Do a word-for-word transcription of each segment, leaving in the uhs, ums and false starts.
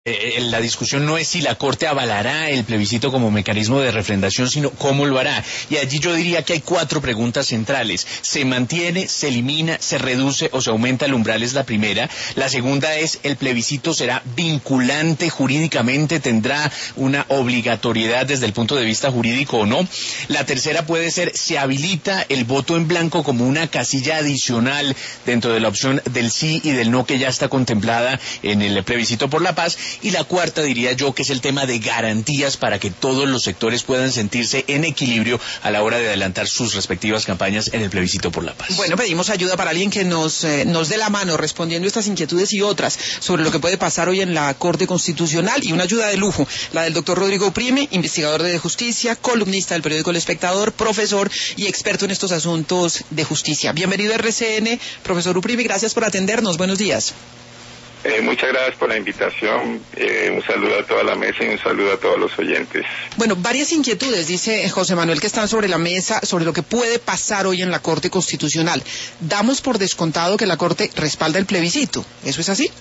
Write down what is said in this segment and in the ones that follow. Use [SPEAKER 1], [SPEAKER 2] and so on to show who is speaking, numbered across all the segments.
[SPEAKER 1] Eh, la discusión no es si la Corte avalará el plebiscito como mecanismo de refrendación, sino cómo lo hará. Y allí yo diría que hay cuatro preguntas centrales. ¿Se mantiene, se elimina, se reduce o se aumenta el umbral? Es la primera. La segunda es, ¿el plebiscito será vinculante jurídicamente? ¿Tendrá una obligatoriedad desde el punto de vista jurídico o no? La tercera puede ser, ¿se habilita el voto en blanco como una casilla adicional dentro de la opción del sí y del no que ya está contemplada en el plebiscito por la paz? Y la cuarta, diría yo, que es el tema de garantías para que todos los sectores puedan sentirse en equilibrio a la hora de adelantar sus respectivas campañas en el plebiscito por la paz.
[SPEAKER 2] Bueno, pedimos ayuda para alguien que nos, eh, nos dé la mano respondiendo estas inquietudes y otras sobre lo que puede pasar hoy en la Corte Constitucional, y una ayuda de lujo, la del doctor Rodrigo Uprime, investigador de justicia, columnista del periódico El Espectador, profesor y experto en estos asuntos de justicia. Bienvenido a R C N, profesor Uprime, gracias por atendernos. Buenos días.
[SPEAKER 3] Eh, muchas gracias por la invitación, eh, un saludo a toda la mesa y un saludo a todos los oyentes.
[SPEAKER 2] Bueno, varias inquietudes, dice José Manuel, que están sobre la mesa, sobre lo que puede pasar hoy en la Corte Constitucional. Damos por descontado que la Corte respalda el plebiscito, ¿eso es así?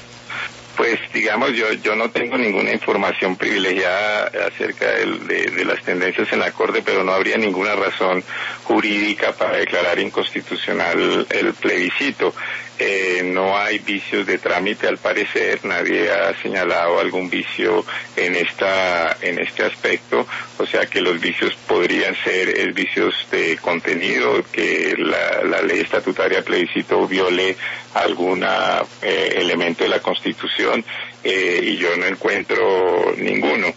[SPEAKER 3] Pues digamos, yo yo no tengo ninguna información privilegiada acerca de, de, de las tendencias en la Corte, pero no habría ninguna razón jurídica para declarar inconstitucional el plebiscito. Eh, no hay vicios de trámite al parecer, nadie ha señalado algún vicio en esta en este aspecto, o sea que los vicios podrían ser es vicios de contenido, que la, la ley estatutaria de plebiscito viole algún eh, elemento de la Constitución, eh, y yo no encuentro ninguno.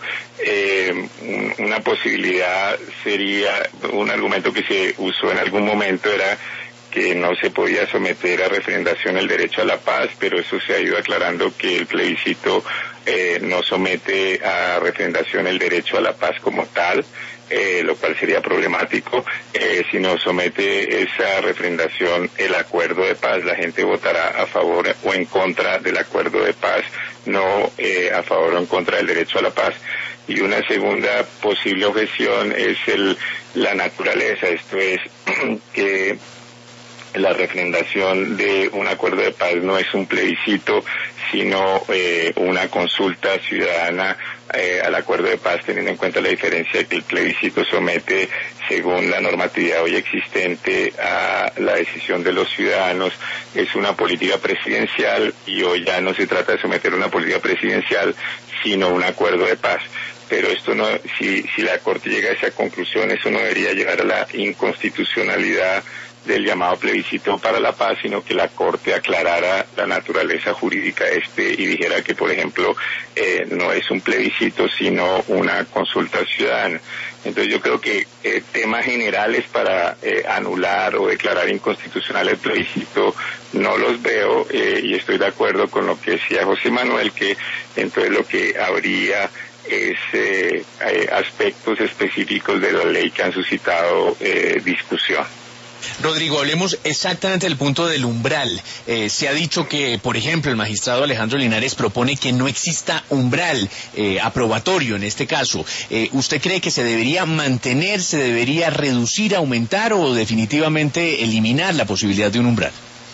[SPEAKER 3] Eh, una posibilidad sería, un argumento que se usó en algún momento era que no se podía someter a refrendación el derecho a la paz, pero eso se ha ido aclarando que el plebiscito eh, no somete a refrendación el derecho a la paz como tal, eh, lo cual sería problemático, eh, sino somete esa refrendación el acuerdo de paz. La gente votará a favor o en contra del acuerdo de paz, no eh, a favor o en contra del derecho a la paz. Y una segunda posible objeción es el la naturaleza, esto es que la refrendación de un acuerdo de paz no es un plebiscito, sino eh, una consulta ciudadana eh, al acuerdo de paz, teniendo en cuenta la diferencia de que el plebiscito somete, según la normatividad hoy existente, a la decisión de los ciudadanos. Es una política presidencial y hoy ya no se trata de someter una política presidencial, sino un acuerdo de paz. Pero esto no, si, si la Corte llega a esa conclusión, eso no debería llevar a la inconstitucionalidad del llamado plebiscito para la paz, sino que la Corte aclarara la naturaleza jurídica este y dijera que, por ejemplo, eh, no es un plebiscito, sino una consulta ciudadana. Entonces yo creo que eh, temas generales para eh, anular o declarar inconstitucional el plebiscito no los veo, eh, y estoy de acuerdo con lo que decía José Manuel, que entonces lo que habría es eh, eh, aspectos específicos de la ley que han suscitado eh, discusión.
[SPEAKER 1] Rodrigo, hablemos exactamente del punto del umbral. Eh, se ha dicho que, por ejemplo, el magistrado Alejandro Linares propone que no exista umbral eh, aprobatorio en este caso. Eh, ¿Usted cree que se debería mantener, se debería reducir, aumentar o definitivamente eliminar la posibilidad de un umbral?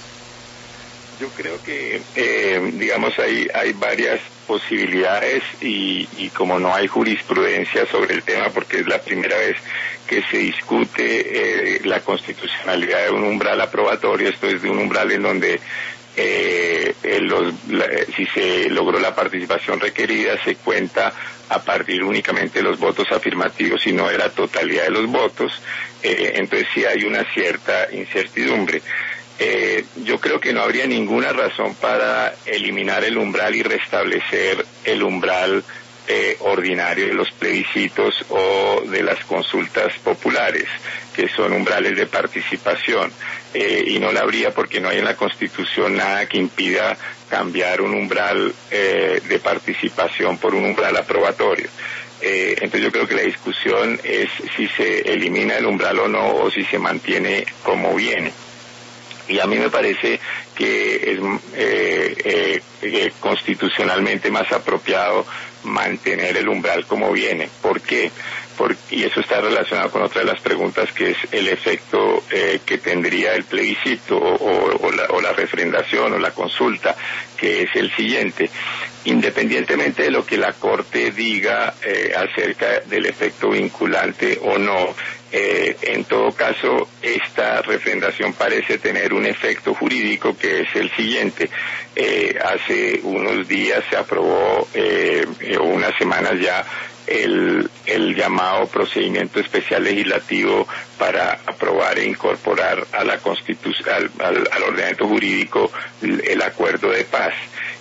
[SPEAKER 3] Yo creo que, eh, digamos, hay, hay varias posibilidades y, y como no hay jurisprudencia sobre el tema, porque es la primera vez que se discute eh, la constitucionalidad de un umbral aprobatorio, esto es de un umbral en donde eh, eh, los, la, si se logró la participación requerida, se cuenta a partir únicamente de los votos afirmativos y no de la totalidad de los votos, eh, entonces sí hay una cierta incertidumbre. Eh, yo creo que no habría ninguna razón para eliminar el umbral y restablecer el umbral eh, ordinario de los plebiscitos o de las consultas populares, que son umbrales de participación. Eh, y no la habría porque no hay en la Constitución nada que impida cambiar un umbral eh, de participación por un umbral aprobatorio. Eh, entonces yo creo que la discusión es si se elimina el umbral o no, o si se mantiene como viene. Y a mí me parece que es eh, eh, eh, constitucionalmente más apropiado mantener el umbral como viene. ¿Por qué? por, y eso está relacionado con otra de las preguntas, que es el efecto eh, que tendría el plebiscito o, o, la, o la refrendación o la consulta, que es el siguiente. Independientemente de lo que la Corte diga eh, acerca del efecto vinculante o no, eh, en todo caso, esta refrendación parece tener un efecto jurídico que es el siguiente. Eh, hace unos días se aprobó, eh, o unas semanas ya, el, el llamado procedimiento especial legislativo para aprobar e incorporar a la Constitución, al, al, al ordenamiento jurídico, el acuerdo de paz.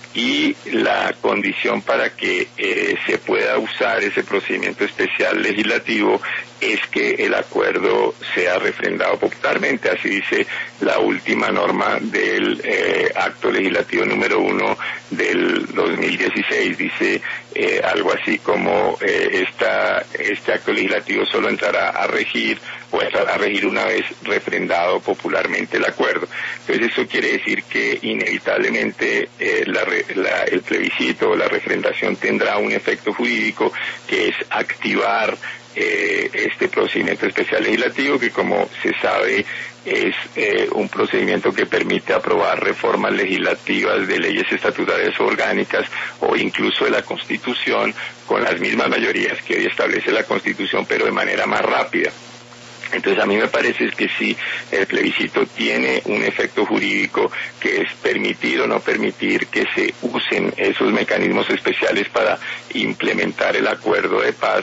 [SPEAKER 3] Y la condición para que eh, se pueda usar ese procedimiento especial legislativo es que el acuerdo sea refrendado popularmente. Así dice la última norma del eh, acto legislativo número uno del dos mil dieciséis. Dice eh, algo así como eh, esta, este acto legislativo solo entrará a regir o entrará a regir una vez refrendado popularmente el acuerdo. Entonces eso quiere decir que inevitablemente eh, la, la, el plebiscito o la refrendación tendrá un efecto jurídico, que es activar Eh, este procedimiento especial legislativo, que como se sabe es eh, un procedimiento que permite aprobar reformas legislativas de leyes estatutarias o orgánicas o incluso de la Constitución con las mismas mayorías que hoy establece la Constitución, pero de manera más rápida. Entonces a mí me parece que sí, el plebiscito tiene un efecto jurídico, que es permitir o no permitir que se usen esos mecanismos especiales para implementar el acuerdo de paz.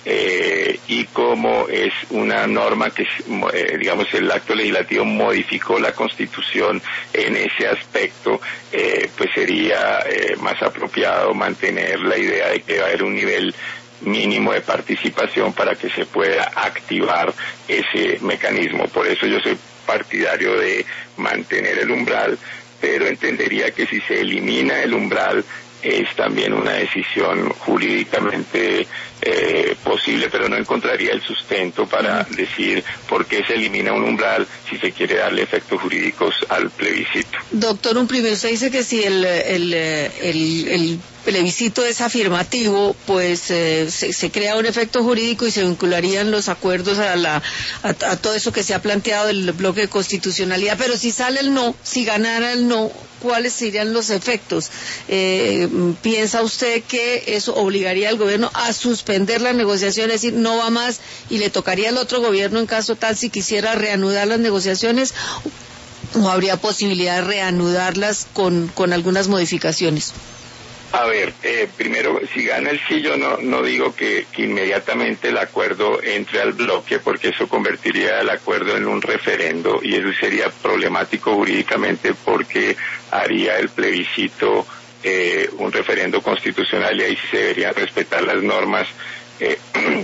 [SPEAKER 3] Eh, y como es una norma que, eh, digamos, el acto legislativo modificó la Constitución en ese aspecto, eh, pues sería eh, más apropiado mantener la idea de que va a haber un nivel mínimo de participación para que se pueda activar ese mecanismo. Por eso yo soy partidario de mantener el umbral, pero entendería que si se elimina el umbral es también una decisión jurídicamente eh, posible, pero no encontraría el sustento para decir por qué se elimina un umbral si se quiere darle efectos jurídicos al plebiscito.
[SPEAKER 2] Doctor Uprime, usted dice que si el, el, el, el plebiscito es afirmativo, pues eh, se, se crea un efecto jurídico y se vincularían los acuerdos a, la, a, a todo eso que se ha planteado del bloque de constitucionalidad, pero si sale el no, si ganara el no, ¿cuáles serían los efectos? Eh, ¿Piensa usted que eso obligaría al gobierno a suspender la negociación, es decir, no va más y le tocaría al otro gobierno en caso tal si quisiera reanudar las negociaciones, o habría posibilidad de reanudarlas con, con algunas modificaciones?
[SPEAKER 3] A ver, eh, primero, si gana el sí, yo no, no digo que, que inmediatamente el acuerdo entre al bloque, porque eso convertiría el acuerdo en un referendo y eso sería problemático jurídicamente, porque haría el plebiscito eh, un referendo constitucional y ahí sí se deberían respetar las normas eh,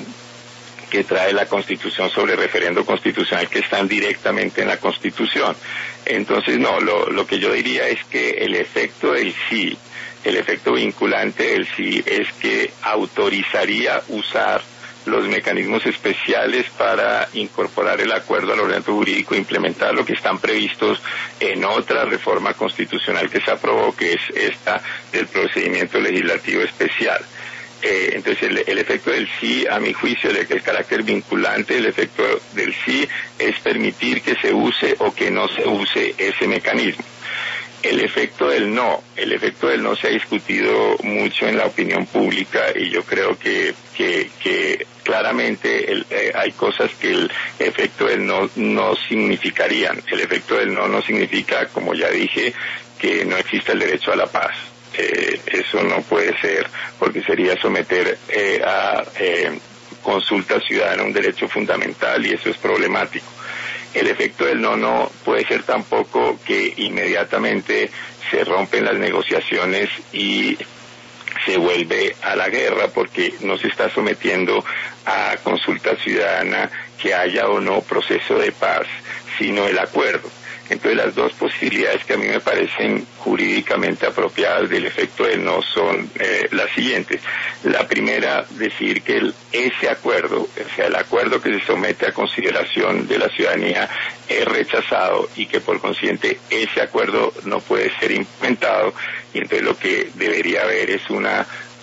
[SPEAKER 3] que trae la Constitución sobre referendo constitucional, que están directamente en la Constitución. Entonces, no, lo, lo que yo diría es que el efecto del sí, el efecto vinculante del sí, es que autorizaría usar los mecanismos especiales para incorporar el acuerdo al ordenamiento jurídico e implementar lo que están previstos en otra reforma constitucional que se aprobó, que es esta del procedimiento legislativo especial. Eh, entonces el, el efecto del sí, a mi juicio, el, el carácter vinculante, el efecto del sí es permitir que se use o que no se use ese mecanismo. El efecto del no, el efecto del no se ha discutido mucho en la opinión pública y yo creo que que, que claramente el, eh, hay cosas que el efecto del no no significarían. El efecto del no no significa, como ya dije, que no exista el derecho a la paz. Eh, eso no puede ser, porque sería someter eh, a eh, consulta ciudadana un derecho fundamental y eso es problemático. El efecto del no no puede ser tampoco que inmediatamente se rompen las negociaciones y se vuelve a la guerra, porque no se está sometiendo a consulta ciudadana que haya o no proceso de paz, sino el acuerdo. Entonces las dos posibilidades que a mí me parecen jurídicamente apropiadas del efecto del no son eh, las siguientes. La primera, decir que el, ese acuerdo, o sea, el acuerdo que se somete a consideración de la ciudadanía es rechazado y que por consiguiente ese acuerdo no puede ser implementado, y entonces lo que debería haber es una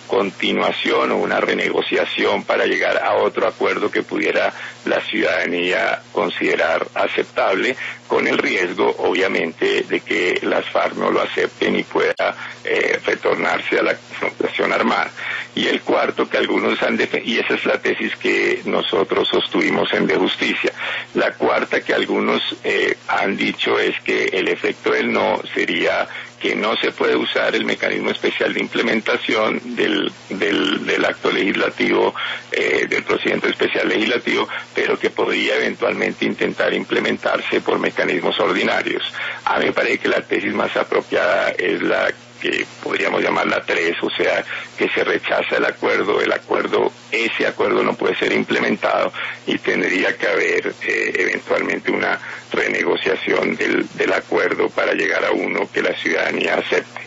[SPEAKER 3] continuación o una renegociación para llegar a otro acuerdo que pudiera la ciudadanía considerar aceptable, con el riesgo, obviamente, de que las FARC no lo acepten y pueda eh, retornarse a la confrontación armada. Y el cuarto, que algunos han defendido, y esa es la tesis que nosotros sostuvimos en De Justicia, la cuarta que algunos eh, han dicho es que el efecto del no sería que no se puede usar el mecanismo especial de implementación del, del, del acto legislativo, eh, del procedimiento especial legislativo, pero que podría eventualmente intentar implementarse por mecanismos ordinarios. A mí me parece que la tesis más apropiada es la que podríamos llamar la tres, o sea, que se rechaza el acuerdo, el acuerdo, ese acuerdo no puede ser implementado y tendría que haber eh, eventualmente una renegociación del, del acuerdo para llegar a uno que la ciudadanía acepte.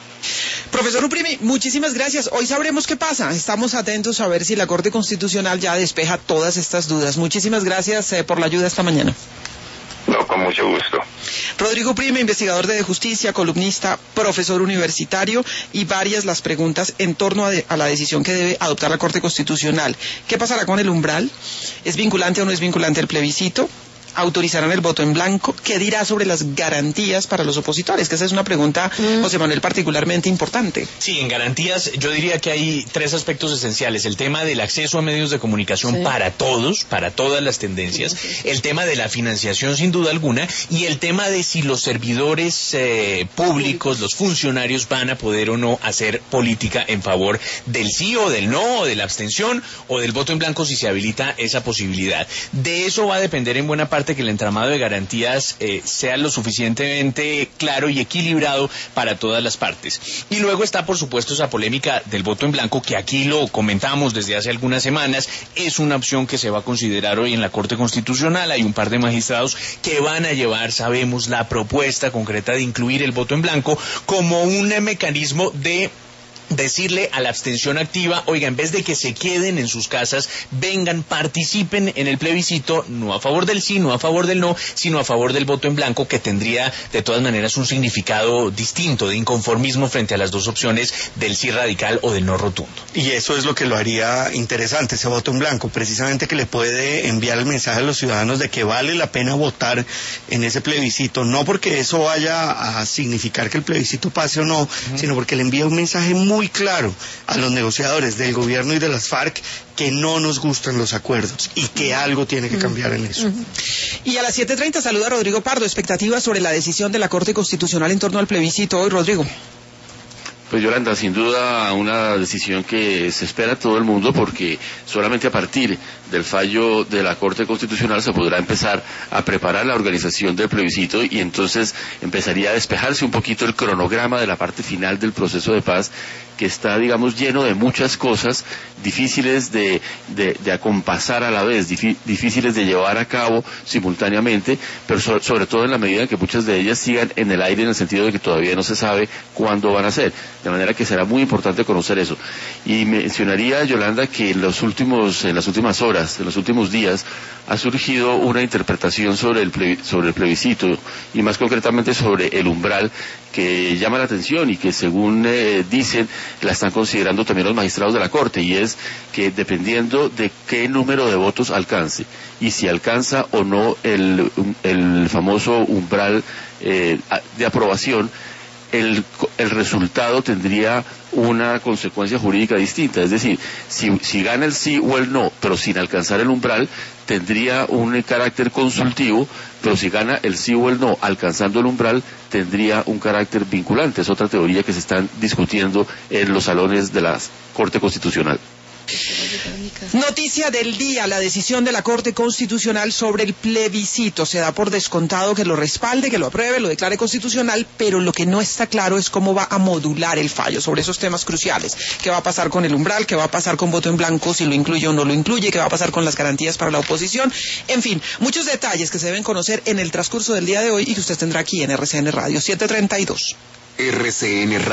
[SPEAKER 2] Profesor Uprimi, muchísimas gracias. Hoy sabremos qué pasa. Estamos atentos a ver si la Corte Constitucional ya despeja todas estas dudas. Muchísimas gracias eh, por la ayuda esta mañana.
[SPEAKER 3] No, con mucho gusto.
[SPEAKER 2] Rodrigo Uprimi, investigador de Justicia, columnista, profesor universitario, y varias las preguntas en torno a, de, a la decisión que debe adoptar la Corte Constitucional. ¿Qué pasará con el umbral? ¿Es vinculante o no es vinculante el plebiscito? ¿Autorizarán el voto en blanco? ¿Qué dirá sobre las garantías para los opositores? Que esa es una pregunta, mm. José Manuel, particularmente importante.
[SPEAKER 1] Sí, en garantías yo diría que hay tres aspectos esenciales. El tema del acceso a medios de comunicación sí. para todos, para todas las tendencias. Sí, sí, sí. El tema de la financiación, sin duda alguna. Y el tema de si los servidores eh, públicos, los funcionarios, van a poder o no hacer política en favor del sí o del no, o de la abstención, o del voto en blanco si se habilita esa posibilidad. De eso va a depender en buena parte que el entramado de garantías eh, sea lo suficientemente claro y equilibrado para todas las partes. Y luego está, por supuesto, esa polémica del voto en blanco, que aquí lo comentamos desde hace algunas semanas. Es una opción que se va a considerar hoy en la Corte Constitucional. Hay un par de magistrados que van a llevar, sabemos, la propuesta concreta de incluir el voto en blanco como un mecanismo de decirle a la abstención activa, oiga, en vez de que se queden en sus casas, vengan, participen en el plebiscito, no a favor del sí, no a favor del no, sino a favor del voto en blanco, que tendría de todas maneras un significado distinto de inconformismo frente a las dos opciones del sí radical o del no rotundo.
[SPEAKER 4] Y eso es lo que lo haría interesante, ese voto en blanco, precisamente que le puede enviar el mensaje a los ciudadanos de que vale la pena votar en ese plebiscito, no porque eso vaya a significar que el plebiscito pase o no, uh-huh. sino porque le envía un mensaje muy muy claro a los negociadores del gobierno y de las FARC que no nos gustan los acuerdos y que algo tiene que cambiar en eso.
[SPEAKER 2] Uh-huh. Y a las siete treinta saluda a Rodrigo Pardo. Expectativas sobre la decisión de la Corte Constitucional en torno al plebiscito hoy, Rodrigo.
[SPEAKER 5] Pues Yolanda, sin duda una decisión que se espera todo el mundo, porque solamente a partir del fallo de la Corte Constitucional se podrá empezar a preparar la organización del plebiscito y entonces empezaría a despejarse un poquito el cronograma de la parte final del proceso de paz, que está, digamos, lleno de muchas cosas difíciles de, de, de acompasar a la vez, difí, difíciles de llevar a cabo simultáneamente, pero so, sobre todo en la medida en que muchas de ellas sigan en el aire, en el sentido de que todavía no se sabe cuándo van a ser, de manera que será muy importante conocer eso. Y mencionaría, Yolanda, que en los últimos, en las últimas horas, en los últimos días, ha surgido una interpretación sobre el, plebi, sobre el plebiscito, y más concretamente sobre el umbral, que llama la atención y que, según eh, dicen, la están considerando también los magistrados de la Corte, y es que dependiendo de qué número de votos alcance y si alcanza o no el, el famoso umbral eh, de aprobación, el, el resultado tendría una consecuencia jurídica distinta. Es decir, si, si gana el sí o el no, pero sin alcanzar el umbral, tendría un carácter consultivo, pero si gana el sí o el no, alcanzando el umbral, tendría un carácter vinculante. Es otra teoría que se están discutiendo en los salones de la Corte Constitucional.
[SPEAKER 2] Noticia del día, la decisión de la Corte Constitucional sobre el plebiscito. Se da por descontado que lo respalde, que lo apruebe, lo declare constitucional, pero lo que no está claro es cómo va a modular el fallo sobre esos temas cruciales. ¿Qué va a pasar con el umbral? ¿Qué va a pasar con voto en blanco? Si lo incluye o no lo incluye. ¿Qué va a pasar con las garantías para la oposición? En fin, muchos detalles que se deben conocer en el transcurso del día de hoy y que usted tendrá aquí en R C N Radio. siete treinta y dos.
[SPEAKER 6] R C N Radio.